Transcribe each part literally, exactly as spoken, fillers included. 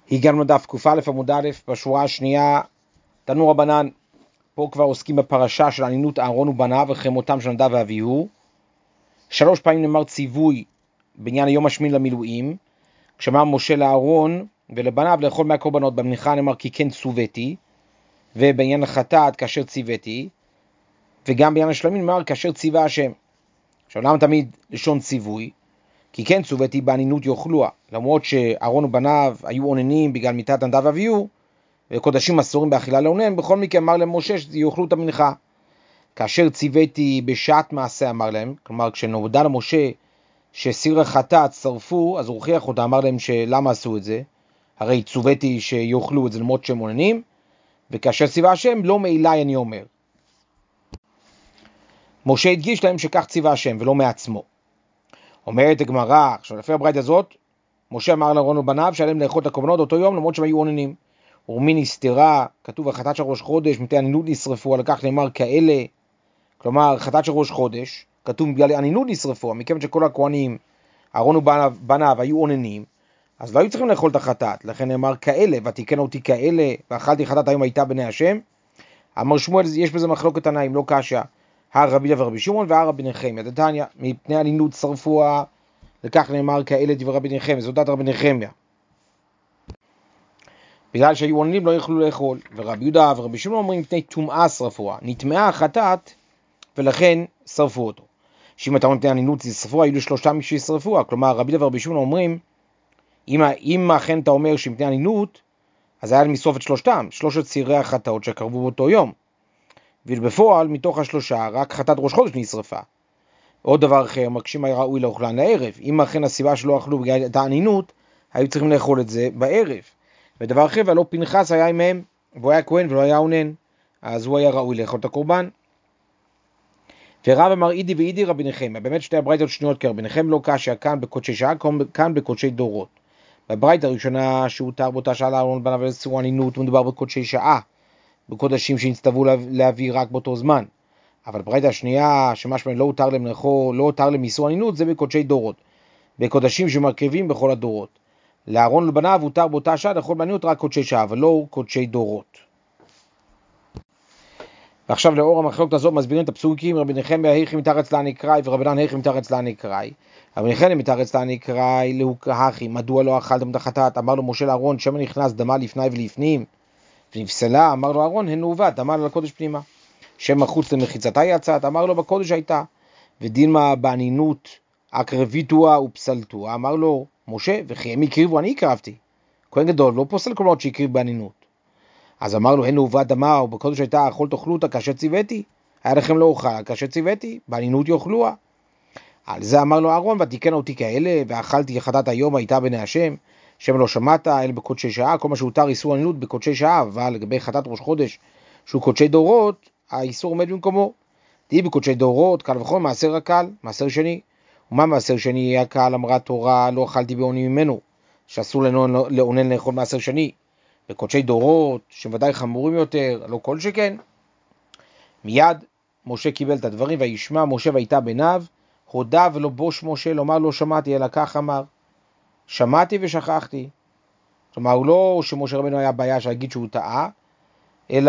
הגענו לדף ק"א עמוד א' בשורה השנייה. תנו רבנן, פה כבר עוסקים בפרשה של ענינות אהרון ובניו אחרי מותם של נדב ואביהו. שלוש פעמים נאמר ציווי בעניין היום השמיני למילואים, כשאמר משה לאהרון ולבניו לאכול מהקורבנות. במנחה נאמר כי כן צוויתי, ובעניין החטאת כאשר ציוויתי, וגם בעניין השלמים נאמר כאשר ציווה השם. עכשיו למה תמיד לשון ציווי? כי כן צוויתי בענינות יאכלוה, למרות שאהרון ובניו היו עוננים בגלל מיתת נדב ואביהו, וקודשים אסורים באכילה לעונן, בכל מקרה אמר למשה שיאכלו את המנחה. כאשר ציוויתי בשעת מעשה אמר להם, כלומר כשנודע למשה שסיר החטאת שרפו, אז הוא הוכיח אותה, אמר להם שלמה עשו את זה, הרי צוויתי שיאכלו את זה למרות שהם עוננים, וכאשר ציווה השם לא מאליי אני אומר. משה הדגיש להם שכך ציווה השם ולא מעצמו. אומרת הגמרא, עכשיו לפי הברייתא הזאת, משה אמר לאהרון ובניו שעליהם לאכול את הקורבנות אותו יום למרות שהם היו עוננים. ומי נסתרה, כתוב החטאת של ראש חודש, מתי ענינות נשרפו, על כך נאמר כאלה, כלומר חטאת של ראש חודש, כתוב בגלל ענינות נשרפו, מכיוון שכל הכהנים, אהרון ובניו היו עוננים, אז לא היו צריכים לאכול את החטאת, לכן נאמר כאלה, ותיקן אותי כאלה, ואכלתי חטאת היום הייתה בני השם. אמר שמואל, יש בזה מחלוקת תנאים, לא קשה, הר רבי דוד ורבי שמעון והר רבי נחמיה. דתניא, מפני ענינות שרפוה, לכך נאמר כאלה דברי רבי נחמיה, זאת דעת רבי נחמיה. בגלל שהיו עוננים לא יכלו לאכול, ורבי יהודה ורבי שמעון אומרים מפני טומאה שרפוה, נטמעה החטאת ולכן שרפו אותו. שאם אתה אומר מפני ענינות שרפוה, היו לשלושתם שישרפוה, כלומר רבי יהודה ורבי שמעון אומרים, אם, אם אכן אתה אומר שמפני ענינות, אז היה לשרוף את שלושתם, שלושת צירי החטאות שקרבו באותו יום. ובפועל מתוך השלושה רק חטאת ראש חודש נשרפה. עוד דבר אחר, מקשים היה ראוי לאוכלן לערב. אם אכן הסיבה שלא אכלו בגלל את הענינות, היו צריכים לאכול את זה בערב. ודבר אחר, ולא פנחס היה עמהם, והוא היה כהן ולא היה עונן, אז הוא היה ראוי לאכול את הקורבן. ורב אמר אידי ואידי רבי נחמיה, באמת שתי הברייתות שניות כרבי נחמיה לא קשה, כאן בקודשי שעה, כאן בקודשי דורות. בברייתא הראשונה שהותר באותה שעה לאהרון ובניו ולאסור ענינות, מדובר בקודשי שעה, בקודשים שנצטוו להביא רק באותו זמן. אבל ברייתא השנייה, שמשמע לא הותר להם לאכול, לא הותר להם איסור ענינות, זה בקודשי דורות, בקודשים שמרכבים בכל הדורות. לאהרון ולבניו הותר באותה שעה לאכול בענינות רק קודשי שעה, אבל לא קודשי דורות. ועכשיו לאור המחלוקת הזאת מסבירים את הפסוקים. רבי נחמיה היכי מתרץ לה נקראי, ורבנן היכי מתרץ לה נקראי. רבי נחמיה מתרץ לה נקראי להוכחי, מדוע לא אכלתם את החטאת? אמר לו משה לאהרון, שמן נכנס דמה לפני ולפנים ונפסלה. אמר לו אהרון, הן מעוות, דמה לקודש פנימה. שמן חוץ למחיצתה יצאת, אמר לו בקודש הייתה. ודילמה בענינות הקרביתוה ופסלתוה, אמר לו משה, וכי הם הקריבו אני הקרבתי. כהן גדול לא פוסל קורבנות שהקריב בענינות. אז אמר לו, הן מעוות דמה, ובקודש הייתה אכול תאכלו אותה כאשר ציוויתי, היה לכם לא אוכל כאשר ציוויתי, בענינות יאכלוה. על זה אמר לו אהרון, ותיקן אותי כאלה, ואכלתי חטאת היום הייתה בני השם, שם לא שמעת, אלא בקודשי שעה. כל מה שהותר איסור ענינות בקודשי שעה, אבל לגבי חטאת ראש חודש שהוא קודשי דורות, האיסור עומד במקומו. תהי בקודשי דורות, קל וכל מעשר הקל, מעשר שני. ומה מעשר שני יהיה הקל? אמרה תורה, לא אכלתי בעוני ממנו, שאסור לעונן לאכול מעשר שני. בקודשי דורות, שוודאי חמורים יותר, לא כל שכן. מיד משה קיבל את הדברים, וישמע משה והייתה בניו, הודה ולא בוש משה, לומר לא שמעתי, אלא כך אמר, שמעתי ושכחתי. כלומר, הוא לא שמשה רבנו היה בעיה שיגיד שהוא טעה, אלא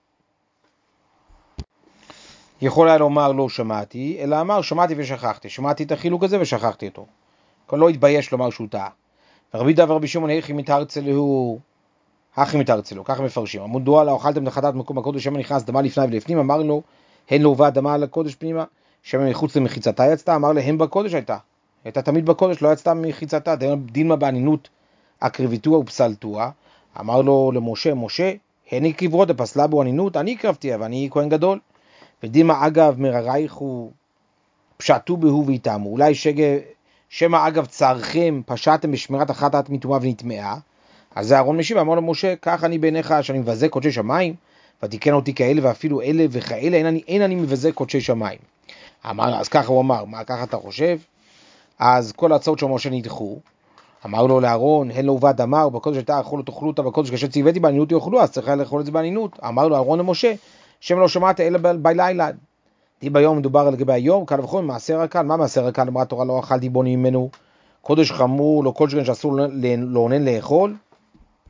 יכול היה לומר לא שמעתי, אלא אמר שמעתי ושכחתי, שמעתי את החילוק הזה ושכחתי אותו. כלומר, לא התבייש לומר שהוא טעה. ורבי דוד ורבי שמעון היכי מתרצלהו, הכי מתרצלו, ככה מפרשים. אמרו מדוע לא אכלתם את חטאת מקום הקודש, שמן נכנס דמה לפני ולפנים, אמר לו, הן לא הובאה דמה על הקודש פנימה, שמן מחוץ למחיצתה יצתה, אמר להם בקודש הייתה. הייתה תמיד בקודש, לא יצתה מחיצתה, דילמה בענינות הקרביתוה ופסלתוה. אמר לו למשה, משה, הן הקריבו דפסלה בו ענינות, אני הקרבתיה ואני כהן גדול. ודילמה אגב מררייך הוא פשטו בהו ואיתמו, אולי שמה אגב צערכם פשעתם בשמירת החטאת מטומאה ונטמעה. אז זה אהרון משיב, אמר לו משה, כך אני בעיניך שאני מבזה קודשי שמיים, ותיקן אותי כאלה ואפילו אלה וכאלה, אין אני, אין אני מבזה קודשי שמיים. אמר, אז ככה הוא אמר, מה ככה אתה חושב? אז כל ההצעות של משה נדחו. אמר לו לאהרון, הן לא הובאה דמה, ובקודש הייתה אכול תאכלו אותה, בקודש כאשר ציוויתי בענינות יאכלו, אז צריכה לאכול את זה בענינות. אמר לו אהרון למשה, שם לא שמעת אלא בלילה. די ביום מדובר לגבי היום, קל וחומר, מעשר הקל. מה מעשר הקל? אמרה התורה, לא אכלתי בוני ממנו, קודש חמור, לא כל שכן שאסור לעונן לאכול.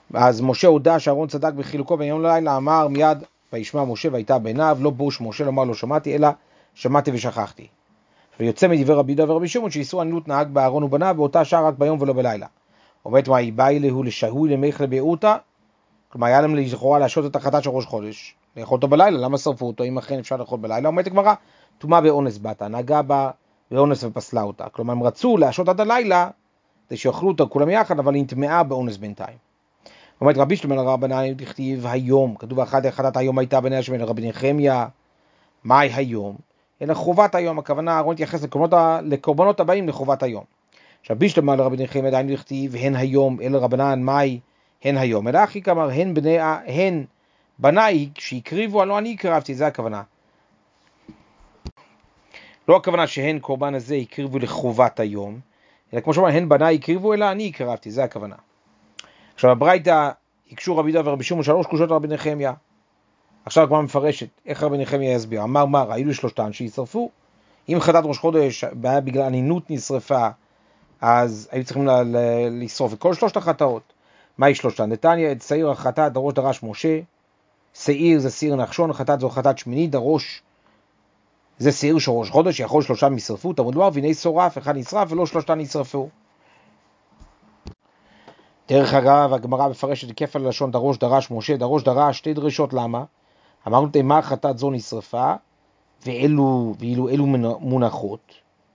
אז משה הודע שאהרון צדק בחילוקו בין יום ללילה, אמר מיד וישמע משה והייתה בעיניו, לא בוש משה לומר לא שמעתי, אלא שמעתי ושכחתי. ויוצא מדברי רבי יהודה ורבי שמעון שאיסור ענינות נהג באהרון ובניו באותה שעה רק ביום ולא בלילה. אומרת מה היא באי להו לשהוי למך לבעותה, כלומר היה להם לכאורה להשעות את החטאת של ראש חודש, לאכול אותו בלילה, למה שרפו אותו אם אכן אפשר לאכול בלילה? אומרת הגמרא, טומאה באונס בתה, נגעה בה באונס ופסלה אותה, כלומר הם רצו להשעות עד הלילה כדי שיאכלו אותה כולם יחד, אבל היא נטמעה באונס בינתיים. אומרת רבי שלמה לרבנן דכתיב היום, כתוב אחת החטאת היום הייתה בניה שבין רבי נחמיה, מהי היום? אלא חובת היום, הכוונה אהרון התייחס לקורבנות, לקורבנות הבאים לחובת היום. רבי שלמה לרבי נחמיה עדיין דכתיב הן היום, אלא רבנן מהי הן היום? אלא אחי כמר הן בני הן בניי שהקריבו, הלא אני הקרבתי, זה הכוונה. לא הכוונה שהן קורבן הזה הקריבו לחובת היום, אלא כמו שאומר הן בניי הקריבו, אלא אני הקרבתי, זה הכוונה. עכשיו הברייתא הקשו רבי יהודה ורבי שמעון שלוש קושות רבי נחמיה. עכשיו כבר מפרשת איך רבי נחמיה יסביר. אמר מר, היו שלושתן שישרפו. אם חטאת ראש חודש בעיה בגלל ענינות נשרפה, אז היו צריכים לשרוף את כל שלושת החטאות. מהי שלושתן? נתניה את שעיר החטאת דרוש דרש משה. שעיר זה שעיר נחשון, חטאת זו חטאת שמיני, דרוש זה שעיר של ראש חודש, יכול שלושה משרפו. תלמוד לומר והנה שורף, אחד נשרף ולא שלושתן נשרפו. דרך אגב, הגמרא מפרשת כפל לשון דרוש דרש משה, דרוש דרש שתי דרישות, למה? אמרנו תימה חטאת זו נשרפה, ואלו, ואילו אלו מונחות.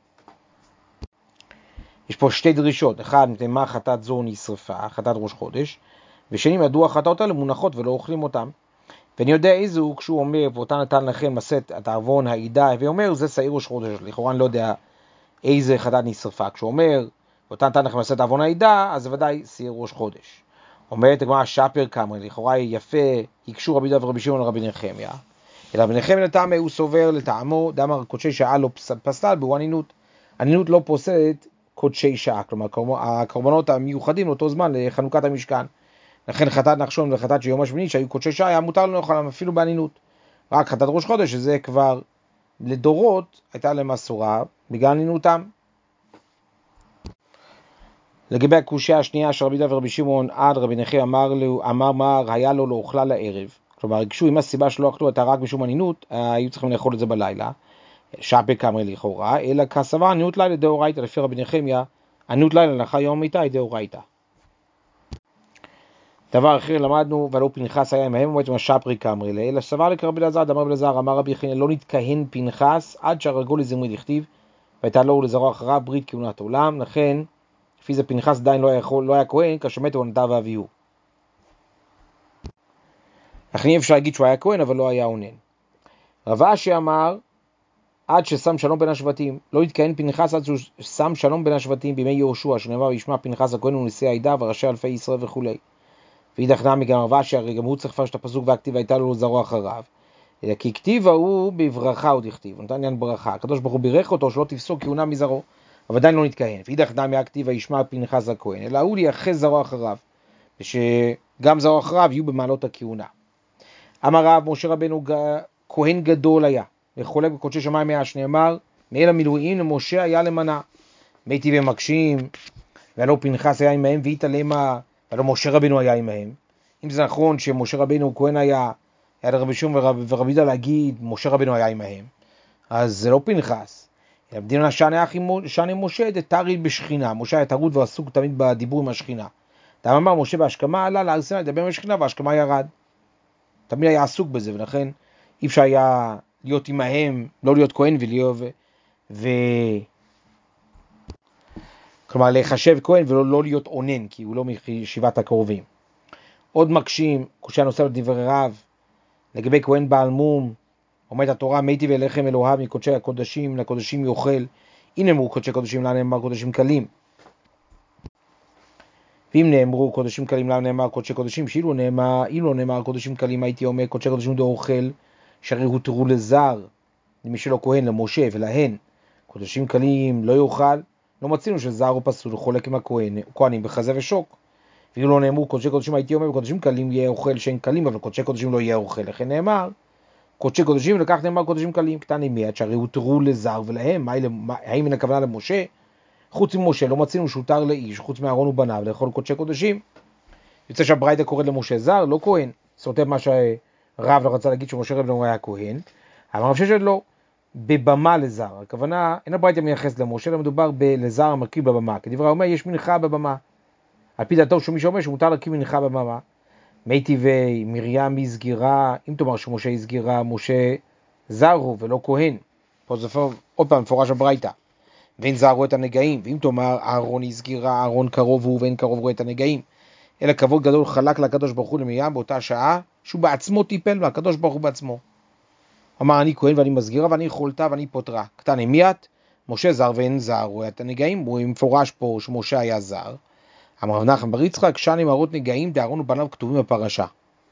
יש פה שתי דרישות, אחד, תימה חטאת זו נשרפה, חטאת ראש חודש, ושני, מדוע החטאות האלה מונחות ולא אוכלים אותם. ואני יודע איזו, כשהוא אומר, ואותה נתן לכם לשאת את העוון העידה, ואומר, זה שעיר ראש חודש, לכאורה אני לא יודע איזה חטאת נשרפה. כשהוא אומר, ואותה נתן לכם לשאת העוון העידה, אז זה ודאי שעיר ראש חודש. אומרת הגמרא שפר קמרי, לכאורה יפה, יקשו רבי יהודה ורבי שמעון לרבי נחמיה. אלא רבי נחמיה לטעמי הוא סובר לטעמו, דאמר קודשי שעה לא פסל, בו ענינות. ענינות לא פוסלת קודשי שעה, כלומר הקורבנות המיוחדים לאותו זמן לחנוכת המשכן. לכן חטאת נחשון וחטאת של יום השמיני שהיו קודשי שעה, היה מותר לנו לאכול אפילו בענינות. רק חטאת ראש חודש, שזה כבר לדורות הייתה להם אסורה בגלל ענינותם. לגבי הקושיה השנייה של רבי יהודה ורבי שמעון עד רבי נחמיה אמר לו, אמר מר היה לו לא אוכלה לערב. כלומר, רגשו אם הסיבה שלא אכלו הייתה רק משום ענינות, היו צריכים לאכול את זה בלילה. שפר קמרי לכאורה, אלא כסבר ענינות לילה דאורייתא, לפי רבי נחמיה, ענינות לילה לאחר יום המיתה היא דאורייתא. דבר אחר למדנו, ולא פנחס היה עמהם, אומרת שפר קמרי, אלא סבר לקרבי אלעזר, אמר רבי אלעזר, אמר רבי חנינא, לא נתכהן פנחס עד שהרגו לזמרי דכתיב, והייתה לו ולזרעו אחריו ברית כהונת עולם. לכן לפי זה פנחס עדיין לא היה, לא היה כהן, כאשר מתו נדב ואביהו. לכן אי אפשר להגיד שהוא היה כהן, אבל לא היה אונן. רב אשי אמר, עד ששם שלום בין השבטים, לא התכהן פנחס עד ששם שלום בין השבטים בימי יהושע, שנאמר וישמע פנחס הכהן ונשיא העדה וראשי אלפי ישראל וכו'. ואידך נמי גם רב אשי, הרי גם הוא צריך לפרש את הפסוק והכתיב הייתה לו לזרעו אחריו. אלא כי כתיבה הוא בברכה הוא דכתיב, הוא נתן עניין ברכה. הקדוש ברוך הוא בירך אותו שלא תפסוק כהונה מזרעו. אבל עדיין לא נתכהן. ואידך נמי הכתיב וישמע פנחס הכהן, אלא הוא לייחס זרעו אחריו, ושגם זרעו אחריו יהיו במעלות הכהונה. אמר רב משה רבנו כהן גדול היה, וחולק בקודשי שמיים היה, שנאמר מאל המילואים למשה היה למנה. מתי ומקשים, ולא פנחס היה עמהם והתעלמה, ולא משה רבנו היה עמהם. אם זה נכון שמשה רבנו כהן היה, היה לרבי שמעון ורבי יהודה להגיד משה רבנו היה עמהם, אז זה לא פנחס. בדינה שנה אחי שנה משה דתרי בשכינה, משה היה טרוד ועסוק תמיד בדיבור עם השכינה. אתה אמר משה בהשכמה עלה להר סיני לדבר עם השכינה וההשכמה ירד. תמיד היה עסוק בזה, ולכן אי אפשר היה להיות עמהם, לא להיות כהן ולהיות ו... ו... כלומר להיחשב כהן ולא לא להיות עונן, כי הוא לא מישיבת הקרובים. עוד מקשים, קושיה נוספת לדברי רב, לגבי כהן בעל מום, אומרת התורה, מתי ואליכם אלוהיו מקודשי הקודשים לקודשים יאכל. אם נאמרו קודשי קודשים, למה נאמר קודשים קלים? ואם נאמרו קודשים קלים, למה נאמר קודשי קודשים? שאילו נאמר, אילו נאמר קודשים קלים, הייתי אומר קודשי קודשים דו אוכל, שהרי הותרו לזר, למי שלא כהן, למשה ולהן. קודשים קלים לא יאכל, לא מצינו שזר הוא פסול, חולק עם הכהן, כהנים בחזה ושוק. ואילו לא נאמרו קודשי קודשים, הייתי אומר קודשים קלים יהיה אוכל שאין קלים, אבל קודשי קודשים לא יהיה אוכל. לכן נאמר קודשי קודשים, ולכך נאמר קודשים קלים, קטני מיד, שהרי הותרו לזר ולהם. האם מן הכוונה למשה? חוץ ממשה לא מצינו שהותר לאיש, חוץ מאהרון ובניו, לאכול קודשי קודשים. יוצא שהברייתא קוראת למשה זר, לא כהן. סותר מה שהרב לא רצה להגיד שמשה רבנו היה כהן. אבל הרב ששת לא, בבמה לזר. הכוונה, אין הברייתא מייחס למשה, אלא מדובר לזר המרכיב בבמה. כדברי אומר, יש מנחה בבמה. על פי דעתו שמי שאומר שמותר להרכיב מנחה בבמה. מי טבעי, מרים היא סגירה, אם תאמר שמשה היא סגירה, משה זר הוא ולא כהן. פה זה עוד פעם מפורש הברייתא. ואין זר רואה את הנגעים, ואם תאמר אהרון היא סגירה, אהרון קרוב הוא ואין קרוב רואה את הנגעים. אלא כבוד גדול חלק לקדוש ברוך הוא למרים באותה שעה, שהוא בעצמו טיפל בה, הקדוש ברוך הוא בעצמו. אמר אני כהן ואני מסגירה ואני חולתה ואני פותרה. קטני מיית, משה זר ואין זר רואה את הנגעים, הוא מפורש פה שמשה היה זר. אמר רב נחמן בר יצחק, שני מראות נגעים דאהרון ובניו כתובים בפרשה.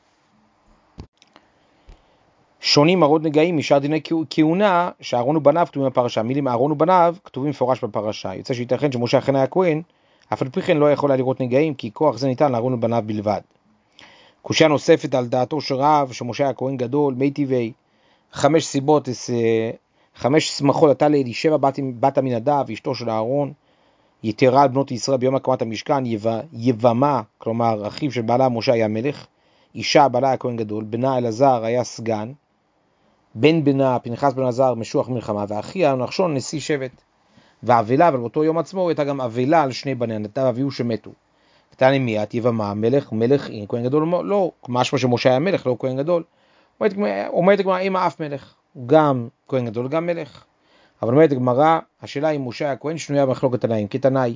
שונים מראות נגעים משאר דיני כהונה שאהרון ובניו כתובים בפרשה. מילים אהרון ובניו כתובים מפורש בפרשה. יוצא שייתכן שמשה אכן היה כהן, אף על פי כן לא יכול היה לראות נגעים, כי כוח זה ניתן לאהרון ובניו בלבד. קושיה נוספת על דעתו של רב שמשה היה כהן גדול, מי טבעי, חמש סיבות, חמש שמחות הייתה לאלישבע בת עמינדב, אשתו של אהרון, יתרה על בנות ישראל ביום הקמת המשכן, יבמה, כלומר אחיו של בעלה משה היה מלך, אישה בעלה היה כהן גדול, בנה אלעזר היה סגן, בן בנה פנחס בן עזר משוח מלחמה, ואחיה נחשון נשיא שבט. והאבלה, אבל באותו יום עצמו הייתה גם אבלה על שני בניה, נדב ואביהו שמתו. קטני מיית, יבמה, מלך, מלך, אין כהן גדול, לא, משמע שמשה היה מלך, לא כהן גדול. אומרת הגמרא, אמא אף מלך, גם כהן גדול, גם מלך. אבל אומרת הגמרא, השאלה אם משה היה כהן שנויה במחלוקת עליהם, כתנאי.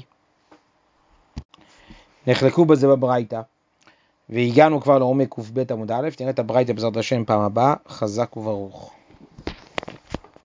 נחלקו בזה בברייתא, והגענו כבר לעומק ק"ב עמוד א', תראה את הברייתא בעזרת השם פעם הבאה, חזק וברוך.